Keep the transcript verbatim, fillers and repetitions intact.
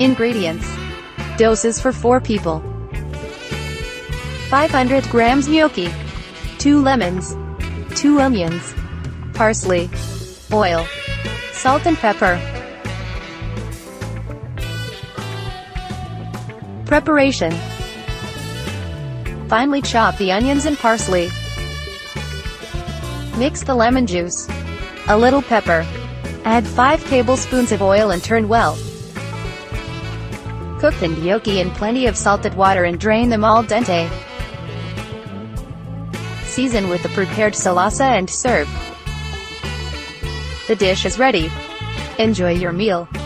Ingredients. Doses for four people. five hundred grams gnocchi, two lemons, two onions, parsley, oil, salt and pepper. Preparation. Finely chop the onions and parsley. Mix the lemon juice, a little pepper. Add five tablespoons of oil and turn well. Cook the gnocchi in plenty of salted water and drain them al dente. Season with the prepared salsa and serve. The dish is ready. Enjoy your meal.